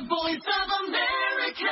voice of America.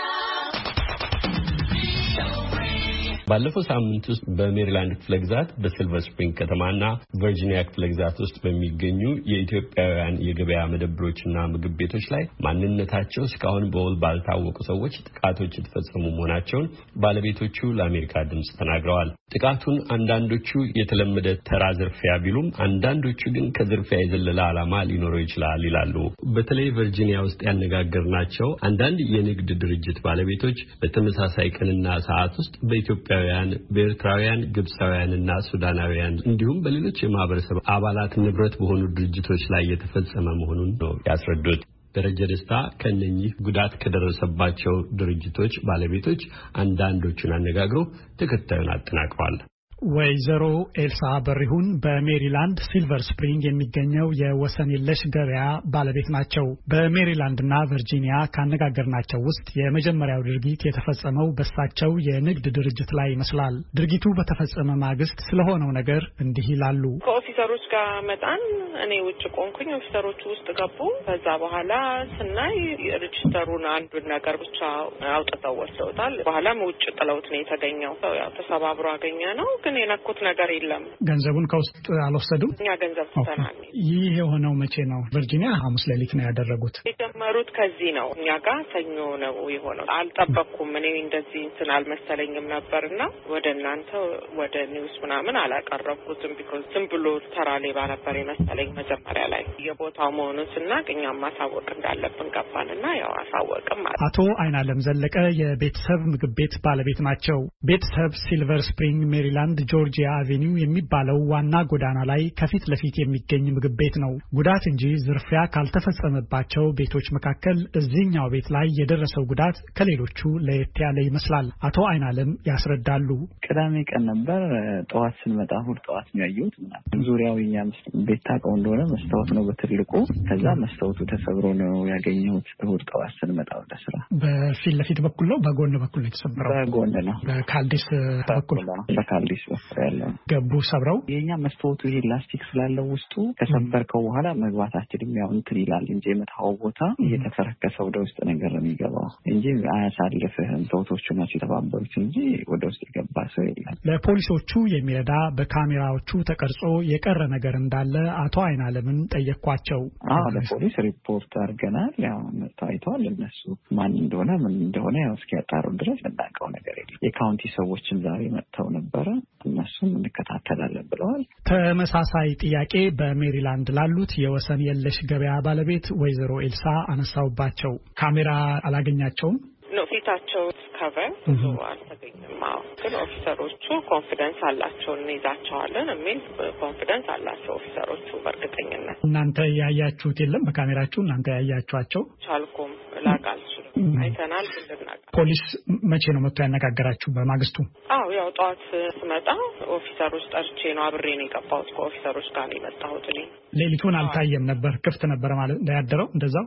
ባለፈው ሳምንት ውስጥ በሜሪላንድ ክፍለ ግዛት በሲልቨር ስፕሪንግ ከተማና ቨርጂኒያ ክፍለ ግዛት ውስጥ በሚገኙ የኢትዮጵያውያን የገበያ መደብሮችና ምግብ ቤቶች ላይ ማንነታቸው እስካሁን በውል ባልታወቁ ሰዎች ጥቃቶች የተፈጸሙ መሆናቸውን ባለቤቶቹ ለአሜሪካ ድምጽ ተናግረዋል። ጥቃቱን አንዳንዶቹ የተለመደ ተራ ዝርፊያ ቢሉም አንዳንዶቹ ግን ከዝርፊያ የዘለለ ዓላማ ሊኖረው ይችላል ይላሉ። በተለይ ቨርጂኒያ ውስጥ ያነጋገርናቸው አንዳንድ የንግድ ድርጅት ባለቤቶች በተመሳሳይ ቀንና ሰዓት ውስጥ በኢትዮጵያውያን፣ በኤርትራውያን፣ ግብፃውያንና ሱዳናውያን እንዲሁም በሌሎች የማህበረሰብ አባላት ንብረት በሆኑ ድርጅቶች ላይ የተፈጸመ መሆኑን ነው ያስረዱት። ደረጀ ደስታ ከነኚህ ጉዳት ከደረሰባቸው ድርጅቶች ባለቤቶች አንዳንዶቹን አነጋግሮ ተከታዩን አጠናቅሯል። ወይዘሮ ኤልሳ በሪሁን በሜሪላንድ ሲልቨር ስፕሪንግ የሚገኘው የወሰን የለሽ ገበያ ባለቤት ናቸው። በሜሪላንድና ቨርጂኒያ ካነጋገርናቸው ውስጥ የመጀመሪያው ድርጊት የተፈጸመው በሳቸው የንግድ ድርጅት ላይ ይመስላል። ድርጊቱ በተፈጸመ ማግስት ስለሆነው ነገር እንዲህ ይላሉ። ከኦፊሰሮች ጋር መጣን። እኔ ውጭ ቆንኩኝ፣ ኦፊሰሮቹ ውስጥ ገቡ። ከዛ በኋላ ስናይ ሬጅስተሩን አንዱን ነገር ብቻ አውጥተው ወስደውታል። በኋላም ውጭ ጥለውት ነው የተገኘው። ያው ተሰባብሮ አገኘ ነው፣ ግን የነኩት ነገር የለም። ገንዘቡን ከውስጥ አልወሰዱም። እኛ ገንዘብ ተናል። ይህ የሆነው መቼ ነው? ቨርጂኒያ ሐሙስ ሌሊት ነው ያደረጉት። የጀመሩት ከዚህ ነው። እኛ ጋር ሰኞ ነው የሆነው። አልጠበቅኩም። እኔ እንደዚህ እንትን አልመሰለኝም ነበርና ወደ እናንተ ወደ ኒውስ ምናምን አላቀረብኩትም። ቢኮዝ ዝም ብሎ ተራ ሌባ ነበር የመሰለኝ መጀመሪያ ላይ። የቦታው መሆኑን ስናቅ እኛም ማሳወቅ እንዳለብን ገባንና ያው አሳወቅም። አቶ አይናለም ዘለቀ የቤተሰብ ምግብ ቤት ባለቤት ናቸው። ቤተሰብ ሲልቨር ስፕሪንግ ሜሪላንድ ጆርጂያ አቬኒው የሚባለው ዋና ጎዳና ላይ ከፊት ለፊት የሚገኝ ምግብ ቤት ነው። ጉዳት እንጂ ዝርፊያ ካልተፈጸመባቸው ቤቶች መካከል እዚህኛው ቤት ላይ የደረሰው ጉዳት ከሌሎቹ ለየት ያለ ይመስላል። አቶ አይናለም ያስረዳሉ። ቅዳሜ ቀን ነበር። ጠዋት ስንመጣ እሑድ ጠዋት ነው ያየሁት። ዙሪያው የኛ ቤት ታውቀው እንደሆነ መስታወት ነው በትልቁ። ከዛ መስታወቱ ተሰብሮ ነው ያገኘሁት እሑድ ጠዋት ስንመጣ ወደ ስራ። በፊት ለፊት በኩል ነው በጎን በኩል ነው የተሰበረው? በጎን ነው። በካልዲስ በኩል በካልዲስ ያለው ገቡ ሰብረው። የኛ መስታወቱ ይሄ ላስቲክ ስላለው ውስጡ ከሰበርከው በኋላ መግባታችንም ያው እንትን ይላል እንጂ የመታው ቦታ እየተፈረከሰ ወደ ውስጥ ነገር ነው የሚገባው እንጂ አያሳልፍህም። ሰውቶቹ ናቸው የተባበሩት እንጂ ወደ ውስጥ የገባ ሰው የለም። ለፖሊሶቹ የሚረዳ በካሜራዎቹ ተቀርጾ የቀረ ነገር እንዳለ አቶ አይናለምን ጠየኳቸው። ለፖሊስ ሪፖርት አድርገናል። ያው ታይቷል። እነሱ ማን እንደሆነ ምን እንደሆነ ያው እስኪያጣሩ ድረስ እናውቀው ነገር የለም። የካውንቲ ሰዎችን ዛሬ መጥተው ነበረ። እነሱም እንከታተላለን ብለዋል። ተመሳሳይ ጥያቄ በሜሪላንድ ላሉት የወሰን የለሽ ገበያ ባለቤት ወይዘሮ ኤልሳ አነሳውባቸው። ካሜራ አላገኛቸውም ነው ፊታቸው ከቨር ብዙ አልተገኘም። ግን ኦፊሰሮቹ ኮንፊደንስ አላቸው እንይዛቸዋለን የሚል ኮንፊደንስ አላቸው ኦፊሰሮቹ በእርግጠኝነት። እናንተ ያያችሁት የለም? በካሜራችሁ እናንተ ያያችኋቸው? ቻልኩም ላቅ አልችልም። አይተናል ብልናል። ፖሊስ መቼ ነው መጥቶ ያነጋገራችሁ? በማግስቱ? ያው ጠዋት ስመጣ ኦፊሰሮች ጠርቼ ነው አብሬ ነው የገባሁት። ከኦፊሰሮች ጋር ነው የመጣሁት። እኔ ሌሊቱን አልታየም ነበር? ክፍት ነበር ማለት እንዳያደረው እንደዛው?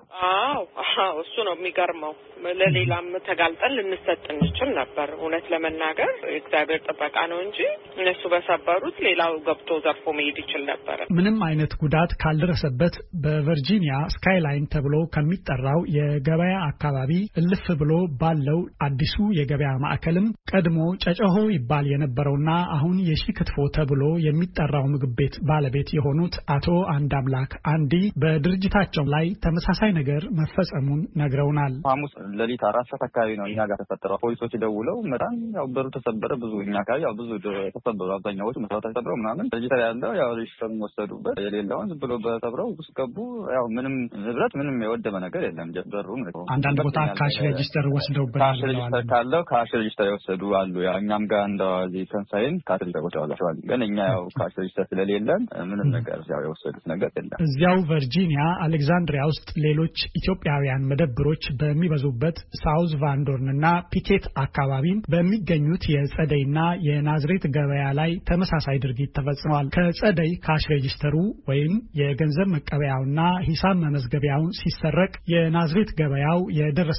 እሱ ነው የሚገርመው። ለሌላም ተጋልጠን ልንሰጥ እንችል ነበር። እውነት ለመናገር እግዚአብሔር ጥበቃ ነው እንጂ እነሱ በሰበሩት ሌላው ገብቶ ዘርፎ መሄድ ይችል ነበር። ምንም አይነት ጉዳት ካልደረሰበት በቨርጂኒያ ስካይላይን ተብሎ ከሚጠራው የገበያ አካባቢ እልፍ ብሎ ባለው አዲሱ የገበያ ማዕከልም ቀድሞ ጨጨሆ ይባል የነበረውና አሁን የሺ ክትፎ ተብሎ የሚጠራው ምግብ ቤት ባለቤት የሆኑት አቶ አንድ አምላክ አንዲ በድርጅታቸው ላይ ተመሳሳይ ነገር መፈጸሙን ነግረውናል። ሐሙስ ሌሊት 4 ሰዓት አካባቢ ነው እኛ ጋር ተፈጠረው። ፖሊሶች ደውለው መጣን። ያው በሩ ተሰበረ። ብዙ እኛ አካባቢ ያው ብዙ ተሰበሩ። አብዛኛዎቹ መስራት ተሰብረው ምናምን ዲጂታል ያለው ያው ሪጅስተር ወሰዱበት። የሌላውን ዝም ብሎ በሰብረው ውስጥ ገቡ። ያው ምንም ንብረት ምንም የወደመ ነገር የለም። በሩም አንዳንድ ቦታ ካሽ ሬጅስተር ወስደውበት ካሽ ሬጅስተር ካለው ካሽ ሬጅስተር የወሰዱ አሉ። ያው እኛም ጋር እንደዚህ ተንሳይን ካሽ ሬጅስተር ወስደዋል። ግን እኛ ያው ካሽ ሬጅስተር ስለሌለን ምንም ነገር ያው የወሰዱት ነገር የለም። እዚያው ቨርጂኒያ አሌክዛንድሪያ ውስጥ ሌሎች ኢትዮጵያውያን መደብሮች በሚበዙበት ሳውዝ ቫንዶርን እና ፒኬት አካባቢ በሚገኙት የጸደይና የናዝሬት ገበያ ላይ ተመሳሳይ ድርጊት ተፈጽሟል። ከጸደይ ካሽ ሬጅስተሩ ወይም የገንዘብ መቀበያውና ሂሳብ መመዝገቢያውን ሲሰረቅ የናዝሬት ገበያው የደረሰ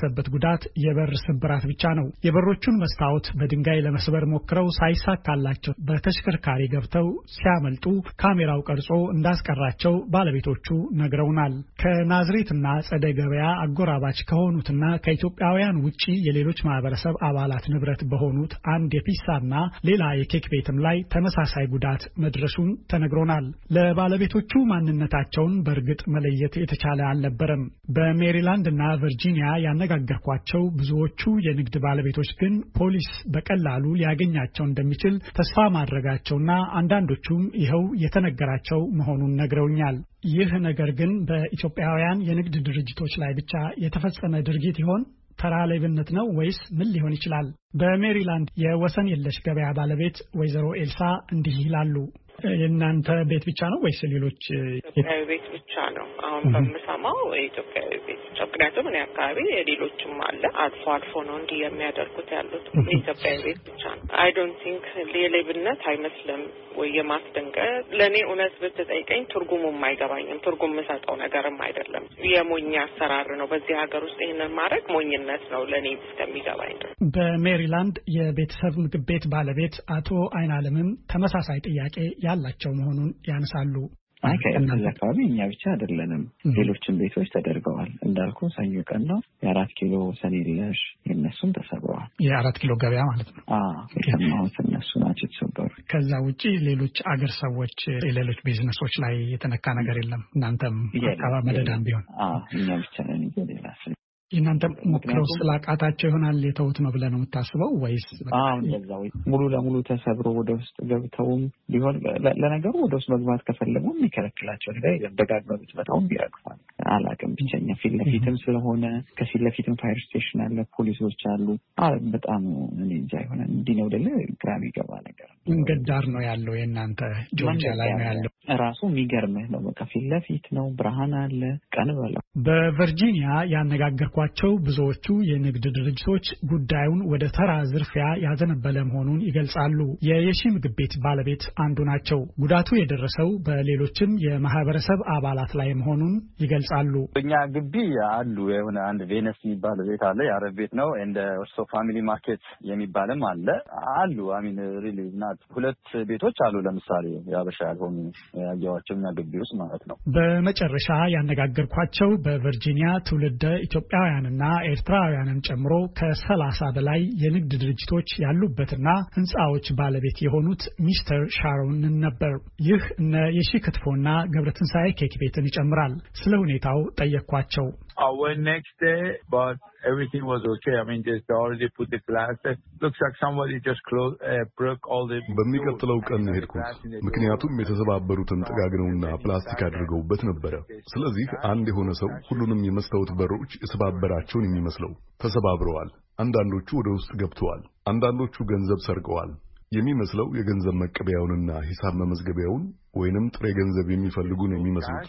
የደረሰበት ጉዳት የበር ስብራት ብቻ ነው። የበሮቹን መስታወት በድንጋይ ለመስበር ሞክረው ሳይሳካላቸው በተሽከርካሪ ገብተው ሲያመልጡ ካሜራው ቀርጾ እንዳስቀራቸው ባለቤቶቹ ነግረውናል። ከናዝሬትና ጸደይ ገበያ አጎራባች ከሆኑትና ከኢትዮጵያውያን ውጪ የሌሎች ማህበረሰብ አባላት ንብረት በሆኑት አንድ የፒሳና ሌላ የኬክ ቤትም ላይ ተመሳሳይ ጉዳት መድረሱን ተነግሮናል። ለባለቤቶቹ ማንነታቸውን በእርግጥ መለየት የተቻለ አልነበረም። በሜሪላንድ እና ቨርጂኒያ ያነጋገርኳቸው ብዙዎቹ የንግድ ባለቤቶች ግን ፖሊስ በቀላሉ ሊያገኛቸው እንደሚችል ተስፋ ማድረጋቸውና አንዳንዶቹም ይኸው የተነገራቸው መሆኑን ነግረውኛል። ይህ ነገር ግን በኢትዮጵያውያን የንግድ ድርጅቶች ላይ ብቻ የተፈጸመ ድርጊት ይሆን? ተራ ሌብነት ነው ወይስ ምን ሊሆን ይችላል? በሜሪላንድ የወሰን የለሽ ገበያ ባለቤት ወይዘሮ ኤልሳ እንዲህ ይላሉ። የእናንተ ቤት ብቻ ነው ወይስ ሌሎች? ኢትዮጵያዊ ቤት ብቻ ነው አሁን በምሰማው ኢትዮጵያዊ ቤት ብቻ። ምክንያቱም እኔ አካባቢ የሌሎችም አለ፣ አልፎ አልፎ ነው እንዲህ የሚያደርጉት ያሉት። ኢትዮጵያዊ ቤት ብቻ ነው። አይ ዶንት ቲንክ ሌብነት አይመስልም ወይ የማስደንገጥ። ለእኔ እውነት ብትጠይቀኝ ትርጉሙም አይገባኝም። ትርጉም የምሰጠው ነገርም አይደለም። የሞኝ አሰራር ነው። በዚህ ሀገር ውስጥ ይህንን ማድረግ ሞኝነት ነው ለእኔ እስከሚገባኝ ድረስ። በሜሪላንድ የቤተሰብ ምግብ ቤት ባለቤት አቶ አይናለምም ተመሳሳይ ጥያቄ ያላቸው መሆኑን ያነሳሉ። ከእነዚህ አካባቢ እኛ ብቻ አይደለንም፣ ሌሎችም ቤቶች ተደርገዋል። እንዳልኩ ሰኞ ቀን ነው የ4 ኪሎ ሰኔለሽ የነሱም ተሰብረዋል። የ4 ኪሎ ገበያ ማለት ነው። የሰማሁት እነሱ ናቸው የተሰበሩ። ከዛ ውጪ ሌሎች አገር ሰዎች የሌሎች ቢዝነሶች ላይ የተነካ ነገር የለም። እናንተም አካባቢ መደዳም ቢሆን እኛ ብቻ ነን እንጂ ሌላ እናንተ ሞክረው ስላቃታቸው ይሆናል የተውት ነው ብለህ ነው የምታስበው ወይስ? እንደዛው ሙሉ ለሙሉ ተሰብሮ ወደ ውስጥ ገብተውም ቢሆን ለነገሩ ወደ ውስጥ መግባት ከፈለጉ የሚከለክላቸው ነገር የለም። ደጋግመው ብትመጣውም ይረግፋል። አላውቅም ብቻኛ ፊት ለፊትም ስለሆነ ከፊት ለፊትም ፋየር ስቴሽን አለ፣ ፖሊሶች አሉ። በጣም እኔ እንጃ ይሆናል እንዲህ ነው አይደለ? ግራ የሚገባ ነገር። መንገድ ዳር ነው ያለው የእናንተ ጆርጂያ ላይ ነው ያለው። ራሱ የሚገርምህ ነው። በቃ ፊት ለፊት ነው፣ ብርሃን አለ፣ ቀን በለው። በቨርጂኒያ ያነጋገርኳቸው ብዙዎቹ የንግድ ድርጅቶች ጉዳዩን ወደ ተራ ዝርፊያ ያዘነበለ መሆኑን ይገልጻሉ። የየሺ ምግብ ቤት ባለቤት አንዱ ናቸው። ጉዳቱ የደረሰው በሌሎችም የማህበረሰብ አባላት ላይ መሆኑን ይገልጻሉ። እኛ ግቢ አሉ የሆነ አንድ ቬነስ የሚባል ቤት አለ፣ የአረብ ቤት ነው። እንደ ኦርሶ ፋሚሊ ማርኬት የሚባልም አለ አሉ። አሚን ሪሊ ናት። 2 ቤቶች አሉ ለምሳሌ ያበሻ ያልሆኑ ያያዋቸው እኛ ግቢ ውስጥ ማለት ነው። በመጨረሻ ያነጋገርኳቸው በቨርጂኒያ ትውልደ ኢትዮጵያውያንና ኤርትራውያንን ጨምሮ ከ30 በላይ የንግድ ድርጅቶች ያሉበትና ህንጻዎች ባለቤት የሆኑት ሚስተር ሻሮንን ነበር። ይህ እነ የሺ ክትፎና ገብረትንሳኤ ኬክ ቤትን ይጨምራል። ስለ ሁኔታው ጠየቅኳቸው። Our next day, but everything was okay. I mean, just already put the glass. It looks like somebody just broke all the. በሚቀጥለው ቀን ሄድኩት፣ ምክንያቱም የተሰባበሩትን ጠጋግነውና ፕላስቲክ አድርገውበት ነበረ። ስለዚህ አንድ የሆነ ሰው ሁሉንም የመስታወት በሮች የሰባበራቸውን የሚመስለው ተሰባብረዋል። አንዳንዶቹ ወደ ውስጥ ገብተዋል። አንዳንዶቹ ገንዘብ ሰርቀዋል። የሚመስለው የገንዘብ መቀበያውንና ሂሳብ መመዝገቢያውን ወይንም ጥሬ ገንዘብ የሚፈልጉ ነው የሚመስሉት።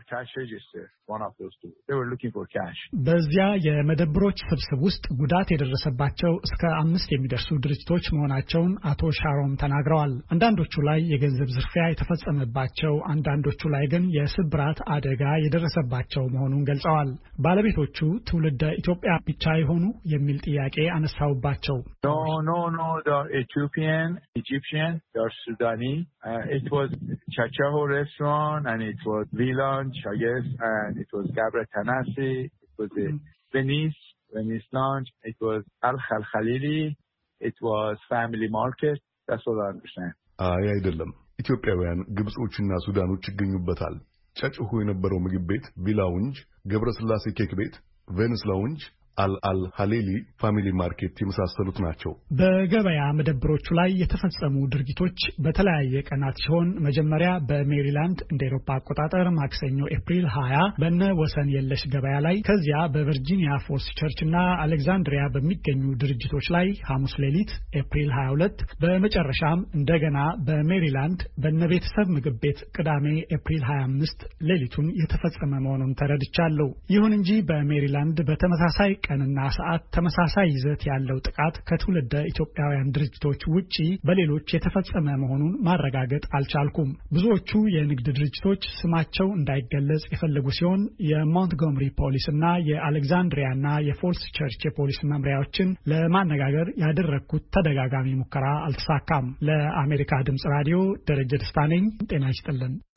በዚያ የመደብሮች ስብስብ ውስጥ ጉዳት የደረሰባቸው እስከ 5 የሚደርሱ ድርጅቶች መሆናቸውን አቶ ሻሮም ተናግረዋል። አንዳንዶቹ ላይ የገንዘብ ዝርፊያ የተፈጸመባቸው፣ አንዳንዶቹ ላይ ግን የስብራት አደጋ የደረሰባቸው መሆኑን ገልጸዋል። ባለቤቶቹ ትውልደ ኢትዮጵያ ብቻ ይሆኑ የሚል ጥያቄ አነሳውባቸው። Egyptian, they're Sudani. It was Chachaho restaurant and it was V-Lunch, I guess, and it was Gabra Tanasi, it was Venice Lunch, it was Al Khalili, it was Family Market. That's what I understand. አይደለም። ኢትዮጵያውያን፣ ግብጾችና ሱዳኖች ይገኙበታል። ጨጭሆ የነበረው ምግብ ቤት ቪላውንጅ፣ ገብረስላሴ ኬክ ቤት፣ ቬኒስ ላውንጅ፣ አል ሀሌሊ ፋሚሊ ማርኬት የመሳሰሉት ናቸው። በገበያ መደብሮቹ ላይ የተፈጸሙ ድርጊቶች በተለያየ ቀናት ሲሆን መጀመሪያ በሜሪላንድ እንደ አውሮፓ አቆጣጠር ማክሰኞ ኤፕሪል 20 በነ ወሰን የለሽ ገበያ ላይ፣ ከዚያ በቨርጂኒያ ፎልስ ቸርች እና አሌክዛንድሪያ በሚገኙ ድርጅቶች ላይ ሐሙስ ሌሊት ኤፕሪል 22፣ በመጨረሻም እንደገና በሜሪላንድ በነ ቤተሰብ ምግብ ቤት ቅዳሜ ኤፕሪል 25 ሌሊቱን የተፈጸመ መሆኑን ተረድቻለሁ። ይሁን እንጂ በሜሪላንድ በተመሳሳይ ቀንና ሰዓት ተመሳሳይ ይዘት ያለው ጥቃት ከትውልደ ኢትዮጵያውያን ድርጅቶች ውጪ በሌሎች የተፈጸመ መሆኑን ማረጋገጥ አልቻልኩም። ብዙዎቹ የንግድ ድርጅቶች ስማቸው እንዳይገለጽ የፈለጉ ሲሆን የሞንትጎመሪ ፖሊስና የአሌክዛንድሪያና የፎልስ ቸርች የፖሊስ መምሪያዎችን ለማነጋገር ያደረኩት ተደጋጋሚ ሙከራ አልተሳካም። ለአሜሪካ ድምጽ ራዲዮ ደረጀ ደስታ ነኝ። ጤና ይስጥልን።